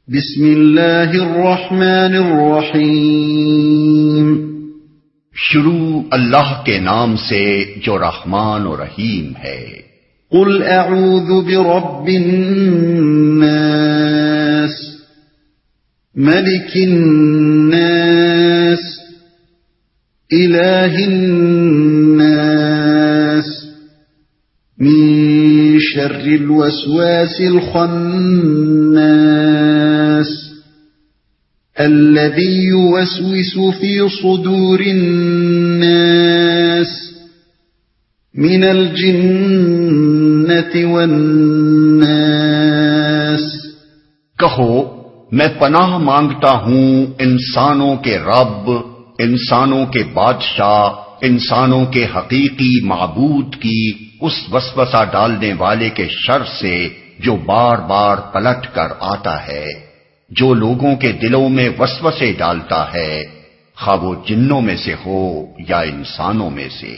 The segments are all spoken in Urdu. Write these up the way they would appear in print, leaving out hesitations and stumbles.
بسم اللہ الرحمن الرحیم۔ شروع اللہ کے نام سے جو رحمان و رحیم ہے۔ قل اعوذ برب الناس ملک الناس الہ الناس من شر الوسواس الخناس الذي يوسوس في صدور الناس من الجنة والناس۔ کہو میں پناہ مانگتا ہوں انسانوں کے رب، انسانوں کے بادشاہ، انسانوں کے حقیقی معبود کی اس وسوسہ ڈالنے والے کے شر سے جو بار بار پلٹ کر آتا ہے، جو لوگوں کے دلوں میں وسوسے ڈالتا ہے، خواہ وہ جنوں میں سے ہو یا انسانوں میں سے۔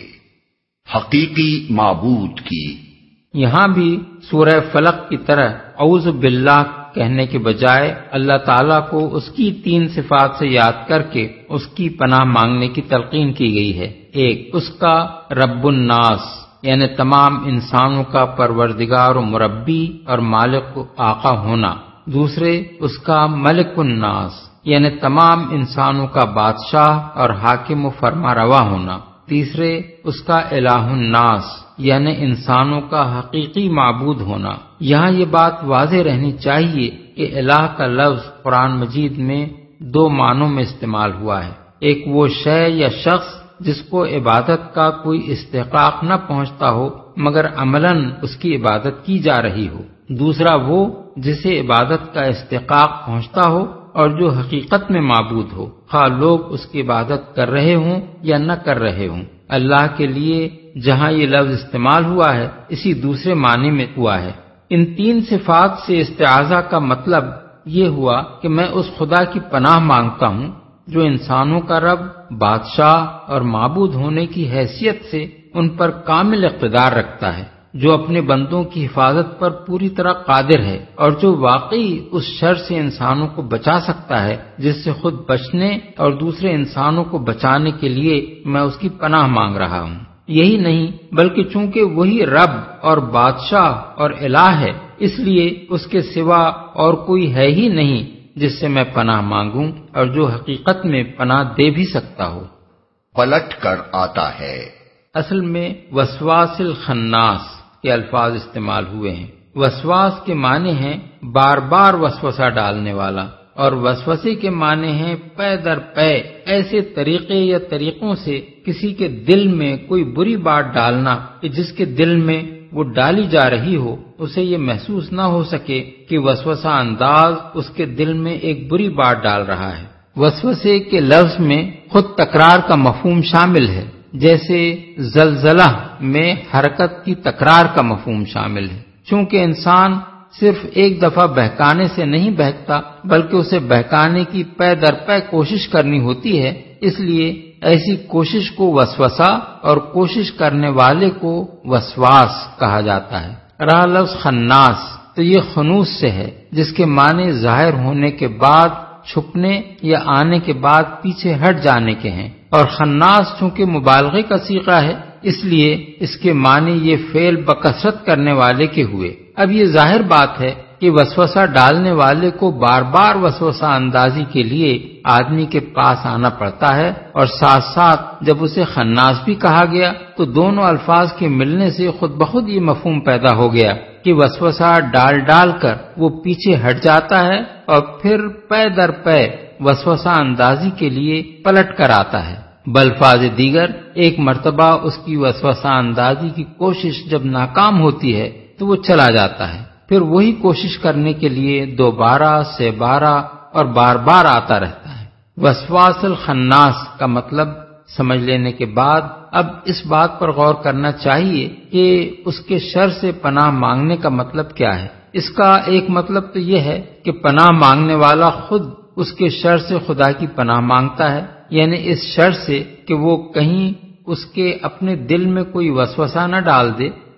حقیقی معبود کی۔ یہاں بھی سورہ فلق کی طرح اعوذ باللہ کہنے کے بجائے اللہ تعالیٰ کو اس کی 3 صفات سے یاد کر کے اس کی پناہ مانگنے کی تلقین کی گئی ہے۔ ایک، اس کا رب الناس یعنی تمام انسانوں کا پروردگار و مربی اور مالک و آقا ہونا۔ دوسرے، اس کا ملک الناس یعنی تمام انسانوں کا بادشاہ اور حاکم و فرما روا ہونا۔ تیسرے، اس کا الہ الناس یعنی انسانوں کا حقیقی معبود ہونا۔ یہاں یہ بات واضح رہنی چاہیے کہ الہ کا لفظ قرآن مجید میں 2 معنوں میں استعمال ہوا ہے۔ ایک وہ شے یا شخص جس کو عبادت کا کوئی استحقاق نہ پہنچتا ہو مگر عملاً اس کی عبادت کی جا رہی ہو۔ دوسرا وہ جسے عبادت کا استحقاق پہنچتا ہو اور جو حقیقت میں معبود ہو، خواہ لوگ اس کی عبادت کر رہے ہوں یا نہ کر رہے ہوں۔ اللہ کے لیے جہاں یہ لفظ استعمال ہوا ہے اسی دوسرے معنی میں ہوا ہے۔ ان 3 صفات سے استعاذہ کا مطلب یہ ہوا کہ میں اس خدا کی پناہ مانگتا ہوں جو انسانوں کا رب، بادشاہ اور معبود ہونے کی حیثیت سے ان پر کامل اقتدار رکھتا ہے، جو اپنے بندوں کی حفاظت پر پوری طرح قادر ہے اور جو واقعی اس شر سے انسانوں کو بچا سکتا ہے جس سے خود بچنے اور دوسرے انسانوں کو بچانے کے لیے میں اس کی پناہ مانگ رہا ہوں۔ یہی نہیں بلکہ چونکہ وہی رب اور بادشاہ اور الہ ہے، اس لیے اس کے سوا اور کوئی ہے ہی نہیں جس سے میں پناہ مانگوں اور جو حقیقت میں پناہ دے بھی سکتا ہو۔ پلٹ کر آتا ہے۔ اصل میں وسواس الخناس کے الفاظ استعمال ہوئے ہیں۔ وسواس کے معنی ہیں بار بار وسوسہ ڈالنے والا، اور وسوسے کے معنی ہیں پے در پے ایسے طریقے یا طریقوں سے کسی کے دل میں کوئی بری بات ڈالنا کہ جس کے دل میں وہ ڈالی جا رہی ہو اسے یہ محسوس نہ ہو سکے کہ وسوسہ انداز اس کے دل میں ایک بری بات ڈال رہا ہے۔ وسوسے کے لفظ میں خود تکرار کا مفہوم شامل ہے، جیسے زلزلہ میں حرکت کی تکرار کا مفہوم شامل ہے۔ چونکہ انسان صرف ایک دفعہ بہکانے سے نہیں بہکتا بلکہ اسے بہکانے کی پے در پے کوشش کرنی ہوتی ہے، اس لیے ایسی کوشش کو وسوسہ اور کوشش کرنے والے کو وسواس کہا جاتا ہے۔ رہا لفظ خناس تو یہ خنوس سے ہے جس کے معنی ظاہر ہونے کے بعد چھپنے یا آنے کے بعد پیچھے ہٹ جانے کے ہیں، اور خناس چونکہ مبالغے کا صیغہ ہے اس لیے اس کے معنی یہ فعل بکثرت کرنے والے کے ہوئے۔ اب یہ ظاہر بات ہے کہ وسوسہ ڈالنے والے کو بار بار وسوسہ اندازی کے لیے آدمی کے پاس آنا پڑتا ہے، اور ساتھ ساتھ جب اسے خناس بھی کہا گیا تو دونوں الفاظ کے ملنے سے خود بخود یہ مفہوم پیدا ہو گیا کہ وسوسہ ڈال ڈال کر وہ پیچھے ہٹ جاتا ہے اور پھر پے در پے وسوسہ اندازی کے لیے پلٹ کر آتا ہے۔ بالفاظ دیگر ایک مرتبہ اس کی وسوسہ اندازی کی کوشش جب ناکام ہوتی ہے تو وہ چلا جاتا ہے، پھر وہی کوشش کرنے کے لیے دوبارہ سے بارہ اور بار بار آتا رہتا ہے۔ وسواس الخناس کا مطلب سمجھ لینے کے بعد اب اس بات پر غور کرنا چاہیے کہ اس کے شر سے پناہ مانگنے کا مطلب کیا ہے۔ اس کا ایک مطلب تو یہ ہے کہ پناہ مانگنے والا خود اس کے شر سے خدا کی پناہ مانگتا ہے، یعنی اس شر سے کہ وہ کہیں اس کے اپنے دل میں کوئی وسوسہ نہ ڈال دے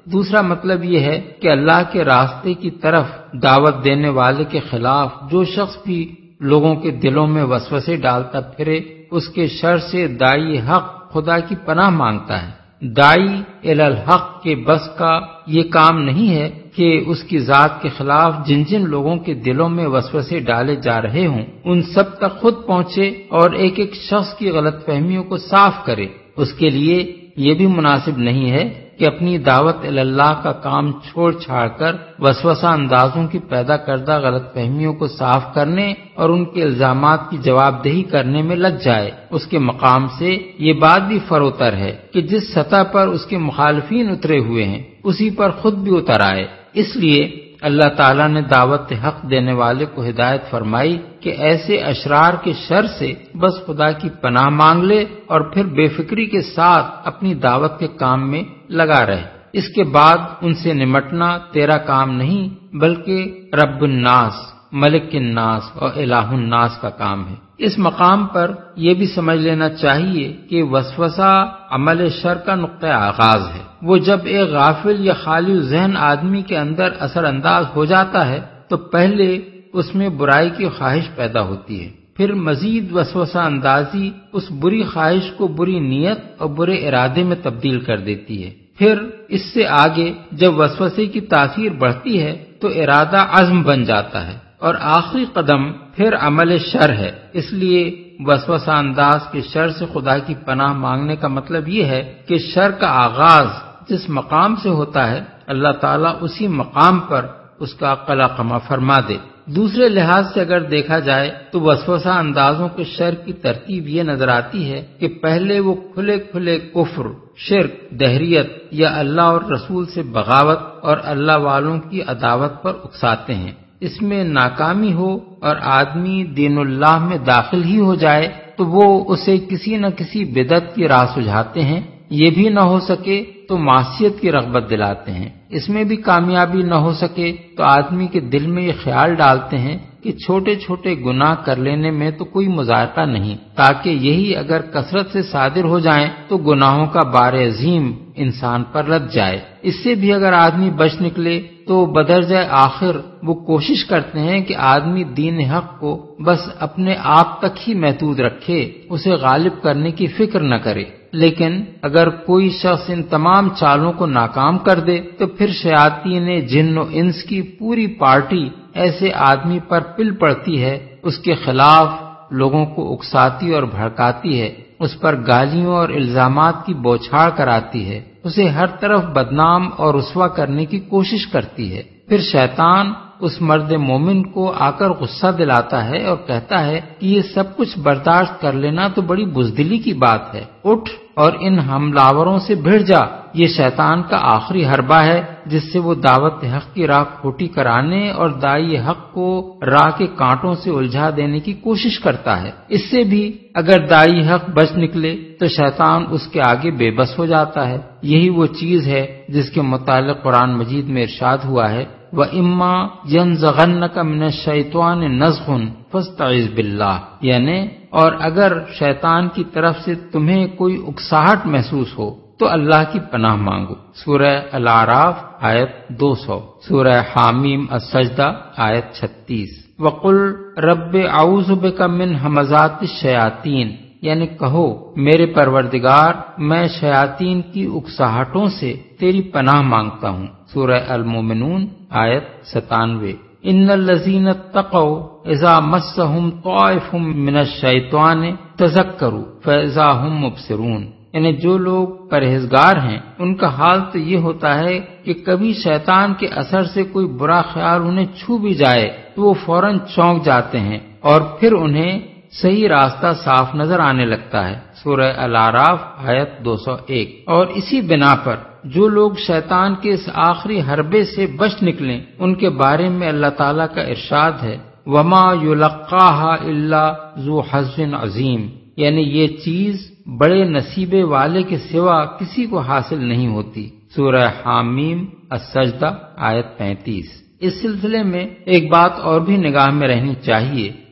دوسرا مطلب یہ ہے کہ اللہ کے راستے کی طرف دعوت دینے والے کے خلاف جو شخص بھی لوگوں کے دلوں میں وسوسے ڈالتا پھرے، اس کے شر سے داعی حق خدا کی پناہ مانگتا ہے۔ داعی الی الحق کے بس کا یہ کام نہیں ہے کہ اس کی ذات کے خلاف جن جن لوگوں کے دلوں میں وسوسے ڈالے جا رہے ہوں ان سب تک خود پہنچے اور ایک ایک شخص کی غلط فہمیوں کو صاف کرے۔ اس کے لیے یہ بھی مناسب نہیں ہے کہ اپنی دعوت الی اللہ کا کام چھوڑ چھاڑ کر وسوسہ اندازوں کی پیدا کردہ غلط فہمیوں کو صاف کرنے اور ان کے الزامات کی جواب دہی کرنے میں لگ جائے۔ اس کے مقام سے یہ بات بھی فروتر ہے کہ جس سطح پر اس کے مخالفین اترے ہوئے ہیں اسی پر خود بھی اتر آئے۔ اس لیے اللہ تعالیٰ نے دعوت حق دینے والے کو ہدایت فرمائی کہ ایسے اشرار کے شر سے بس خدا کی پناہ مانگ لے اور پھر بے فکری کے ساتھ اپنی دعوت کے کام میں لگا رہے۔ اس کے بعد ان سے نمٹنا تیرا کام نہیں بلکہ رب الناس، ملک الناس اور الہ الناس کا کام ہے۔ اس مقام پر یہ بھی سمجھ لینا چاہیے کہ وسوسہ عمل شر کا نقطہ آغاز ہے۔ وہ جب ایک غافل یا خالی ذہن آدمی کے اندر اثر انداز ہو جاتا ہے تو پہلے اس میں برائی کی خواہش پیدا ہوتی ہے، پھر مزید وسوسہ اندازی اس بری خواہش کو بری نیت اور برے ارادے میں تبدیل کر دیتی ہے۔ پھر اس سے آگے جب وسوسے کی تاثیر بڑھتی ہے تو ارادہ عزم بن جاتا ہے اور آخری قدم پھر عمل شر ہے۔ اس لیے وسوسہ انداز کے شر سے خدا کی پناہ مانگنے کا مطلب یہ ہے کہ شر کا آغاز جس مقام سے ہوتا ہے اللہ تعالیٰ اسی مقام پر اس کا قلعہ فرما دے۔ دوسرے لحاظ سے اگر دیکھا جائے تو وسوسہ اندازوں کے شر کی ترتیب یہ نظر آتی ہے کہ پہلے وہ کھلے کھلے کفر، شرک، دہریت یا اللہ اور رسول سے بغاوت اور اللہ والوں کی عداوت پر اکساتے ہیں۔ اس میں ناکامی ہو اور آدمی دین اللہ میں داخل ہی ہو جائے تو وہ اسے کسی نہ کسی بدعت کی راہ سجھاتے ہیں، یہ بھی نہ ہو سکے تو معصیت کی رغبت دلاتے ہیں۔ اس میں بھی کامیابی نہ ہو سکے تو آدمی کے دل میں یہ خیال ڈالتے ہیں کہ چھوٹے چھوٹے گناہ کر لینے میں تو کوئی مذائقہ نہیں، تاکہ یہی اگر کثرت سے صادر ہو جائیں تو گناہوں کا بار عظیم انسان پر لد جائے۔ اس سے بھی اگر آدمی بچ نکلے تو بدرجہ آخر وہ کوشش کرتے ہیں کہ آدمی دین حق کو بس اپنے آپ تک ہی محدود رکھے، اسے غالب کرنے کی فکر نہ کرے۔ لیکن اگر کوئی شخص ان تمام چالوں کو ناکام کر دے تو پھر شیاطین جن و انس کی پوری پارٹی ایسے آدمی پر پل پڑتی ہے، اس کے خلاف لوگوں کو اکساتی اور بھڑکاتی ہے، اس پر گالیوں اور الزامات کی بوچھاڑ کراتی ہے، اسے ہر طرف بدنام اور رسوا کرنے کی کوشش کرتی ہے۔ پھر شیطان اس مرد مومن کو آ کر غصہ دلاتا ہے اور کہتا ہے کہ یہ سب کچھ برداشت کر لینا تو بڑی بزدلی کی بات ہے، اٹھ اور ان حملاوروں سے بھڑ جا۔ یہ شیطان کا آخری حربہ ہے جس سے وہ دعوت حق کی راہ کھوٹی کرانے اور داعی حق کو راہ کے کانٹوں سے الجھا دینے کی کوشش کرتا ہے۔ اس سے بھی اگر داعی حق بچ نکلے تو شیطان اس کے آگے بے بس ہو جاتا ہے۔ یہی وہ چیز ہے جس کے متعلق قرآن مجید میں ارشاد ہوا ہے وَإِمَّا يَنزَغَنَّكَ مِنَ الشَّيْطَانِ نَزْغٌ فَاسْتَعِذْ بِاللَّهِ، یعنی اور اگر شیطان کی طرف سے تمہیں کوئی اکساہٹ محسوس ہو تو اللہ کی پناہ مانگو۔ سورہ الاعراف آیت 200، سورہ حامیم السجدہ آیت 36۔ وَقُلْ رَبِّ أَعُوذُ بِكَ مِنْ ہَمَزَاتِ الشَّيَاطِينِ، یعنی کہو میرے پروردگار میں شیاطین کی اکساہٹوں سے تیری پناہ مانگتا ہوں۔ سورہ المومنون آیت 97۔ ان الذین اتقوا اذا مسهم طائف من الشیطان تذکروا فاذا هم مبصرون، یعنی جو لوگ پرہیزگار ہیں ان کا حال تو یہ ہوتا ہے کہ کبھی شیطان کے اثر سے کوئی برا خیال انہیں چھو بھی جائے تو وہ فوراً چونک جاتے ہیں اور پھر انہیں صحیح راستہ صاف نظر آنے لگتا ہے۔ سورہ الاعراف آیت 201۔ اور اسی بنا پر جو لوگ شیطان کے اس آخری حربے سے بچ نکلیں ان کے بارے میں اللہ تعالیٰ کا ارشاد ہے وَمَا يُلَقَّاهَا إِلَّا ذُو حَظٍّ عَظِيمٍ، یعنی یہ چیز بڑے نصیبے والے کے سوا کسی کو حاصل نہیں ہوتی۔ سورہ حامیم السجدہ آیت 35۔ اس سلسلے میں ایک بات اور بھی نگاہ میں رہنی چاہیے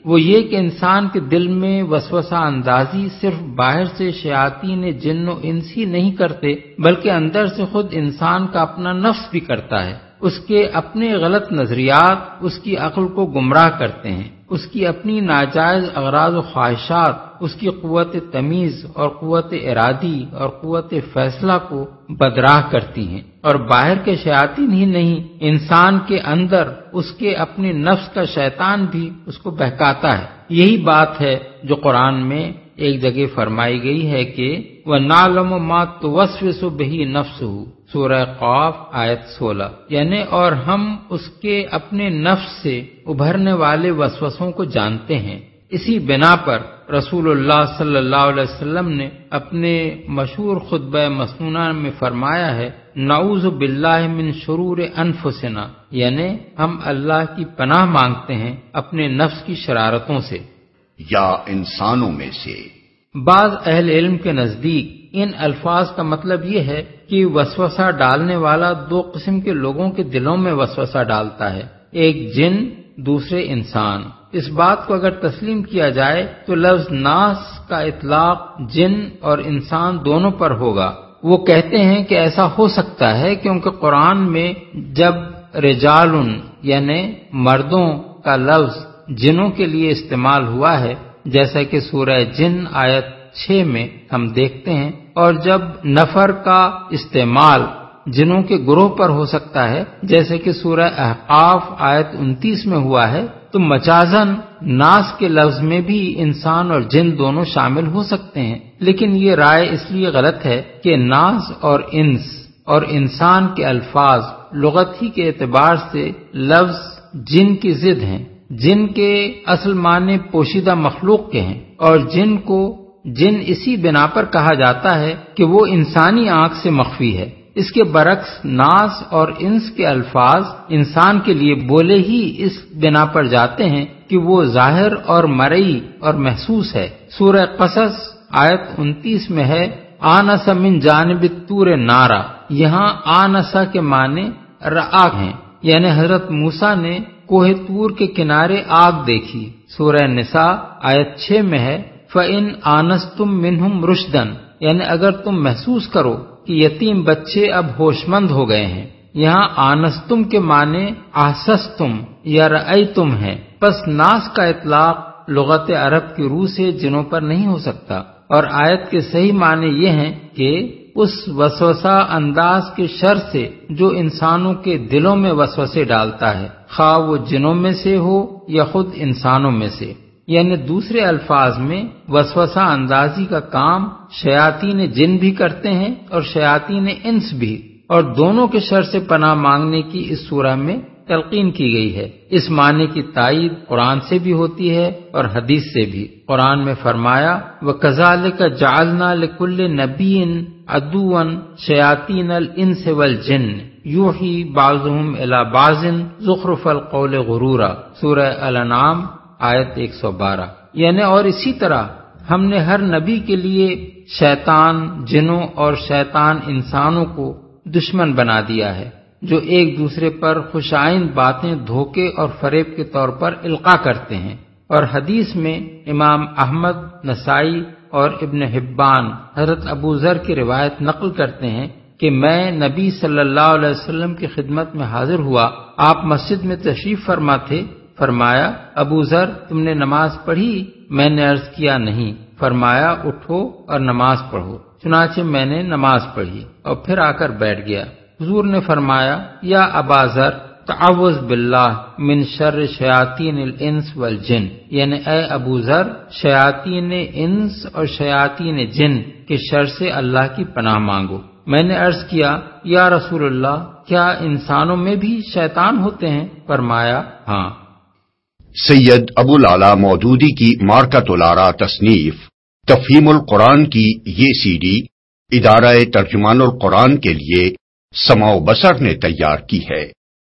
وہ یہ کہ انسان کے دل میں وسوسہ اندازی صرف باہر سے شیاطین جن و انس ہی نہیں کرتے، بلکہ اندر سے خود انسان کا اپنا نفس بھی کرتا ہے۔ اس کے اپنے غلط نظریات اس کی عقل کو گمراہ کرتے ہیں، اس کی اپنی ناجائز اغراض و خواہشات اس کی قوت تمیز اور قوت ارادی اور قوت فیصلہ کو بدراہ کرتی ہیں، اور باہر کے شیاطین ہی نہیں، انسان کے اندر اس کے اپنے نفس کا شیطان بھی اس کو بہکاتا ہے۔ یہی بات ہے جو قرآن میں ایک جگہ فرمائی گئی ہے کہ وَنَعْلَمُ مَا تُوَسْوِسُ بِهِ نَفْسُهُ، سورہ قاف آیت 16، یعنی اور ہم اس کے اپنے نفس سے ابھرنے والے وسوسوں کو جانتے ہیں۔ اسی بنا پر رسول اللہ صلی اللہ علیہ وسلم نے اپنے مشہور خطبہ مسنونہ میں فرمایا ہے، نعوذ باللہ من شرور انفسنا، یعنی ہم اللہ کی پناہ مانگتے ہیں اپنے نفس کی شرارتوں سے یا انسانوں میں سے۔ بعض اہل علم کے نزدیک ان الفاظ کا مطلب یہ ہے کہ وسوسہ ڈالنے والا دو قسم کے لوگوں کے دلوں میں وسوسہ ڈالتا ہے، ایک جن، دوسرے انسان۔ اس بات کو اگر تسلیم کیا جائے تو لفظ ناس کا اطلاق جن اور انسان دونوں پر ہوگا۔ وہ کہتے ہیں کہ ایسا ہو سکتا ہے کیونکہ قرآن میں جب رجال یعنی مردوں کا لفظ جنوں کے لیے استعمال ہوا ہے، جیسا کہ سورہ جن آیت 6 میں ہم دیکھتے ہیں، اور جب نفر کا استعمال جنوں کے گروہ پر ہو سکتا ہے جیسے کہ سورہ احقاف آیت 29 میں ہوا ہے، تو مجازن ناس کے لفظ میں بھی انسان اور جن دونوں شامل ہو سکتے ہیں۔ لیکن یہ رائے اس لیے غلط ہے کہ ناس اور انس اور انسان کے الفاظ لغت ہی کے اعتبار سے لفظ جن کی ضد ہیں۔ جن کے اصل معنی پوشیدہ مخلوق کے ہیں، اور جن کو جن اسی بنا پر کہا جاتا ہے کہ وہ انسانی آنکھ سے مخفی ہے۔ اس کے برعکس ناس اور انس کے الفاظ انسان کے لیے بولے ہی اس بنا پر جاتے ہیں کہ وہ ظاہر اور مرئی اور محسوس ہے۔ سورہ قصص آیت 29 میں ہے، آنس من جانب الطور نارا، یہاں آنسا کے معنی رآ ہیں، یعنی حضرت موسیٰ نے کوہ طور کے کنارے آگ دیکھی۔ سورہ نساء آیت 6 میں ہے، فَإِنْ آنَسْتُمْ مِنْهُمْ رُشْدًا، یعنی اگر تم محسوس کرو کہ یتیم بچے اب ہوش مند ہو گئے ہیں۔ یہاں آنستم کے معنی احسستم یا رأیتم ہے، پس ناس کا اطلاق لغت عرب کی روح سے جنوں پر نہیں ہو سکتا، اور آیت کے صحیح معنی یہ ہیں کہ اس وسوسہ انداز کے شر سے جو انسانوں کے دلوں میں وسوسے ڈالتا ہے، خواہ وہ جنوں میں سے ہو یا خود انسانوں میں سے۔ یعنی دوسرے الفاظ میں وسوسہ اندازی کا کام شیاطین جن بھی کرتے ہیں اور شیاطین انس بھی، اور دونوں کے شر سے پناہ مانگنے کی اس سورہ میں تلقین کی گئی ہے۔ اس معنی کی تائید قرآن سے بھی ہوتی ہے اور حدیث سے بھی۔ قرآن میں فرمایا، وَكَذَلِكَ جَعَلْنَا لِكُلِّ نَبِيٍّ عَدُوًّا شَيَاطِينَ الْإِنسِ وَالْجِنِّ يُوحِي بَعْضُهُمْ إِلَى بَعْضٍ زُخْرُفَ الْقَوْلِ غُرُورًا، سورہ الانعام آیت 112۔ یعنی اور اسی طرح ہم نے ہر نبی کے لیے شیطان جنوں اور شیطان انسانوں کو دشمن بنا دیا ہے، جو ایک دوسرے پر خوشائند باتیں دھوکے اور فریب کے طور پر القاء کرتے ہیں۔ اور حدیث میں امام احمد، نسائی اور ابن حبان حضرت ابو ذر کی روایت نقل کرتے ہیں کہ میں نبی صلی اللہ علیہ وسلم کی خدمت میں حاضر ہوا، آپ مسجد میں تشریف فرما تھے۔ فرمایا، ابو ذر تم نے نماز پڑھی؟ میں نے عرض کیا نہیں۔ فرمایا، اٹھو اور نماز پڑھو۔ چنانچہ میں نے نماز پڑھی اور پھر آ کر بیٹھ گیا۔ حضور نے فرمایا، یا ابا ذر تعوذ باللہ من شر شیاطین الانس والجن، یعنی اے ابو ذر شیاطین انس اور شیاطین جن کے شر سے اللہ کی پناہ مانگو۔ میں نے عرض کیا، یا رسول اللہ، کیا انسانوں میں بھی شیطان ہوتے ہیں؟ فرمایا، ہاں۔ سید ابو العلا مودودی کی مارکۃ الآراء تصنیف تفہیم القرآن کی یہ سی ڈی ادارہ ترجمان القرآن کے لیے سماع و بصر نے تیار کی ہے۔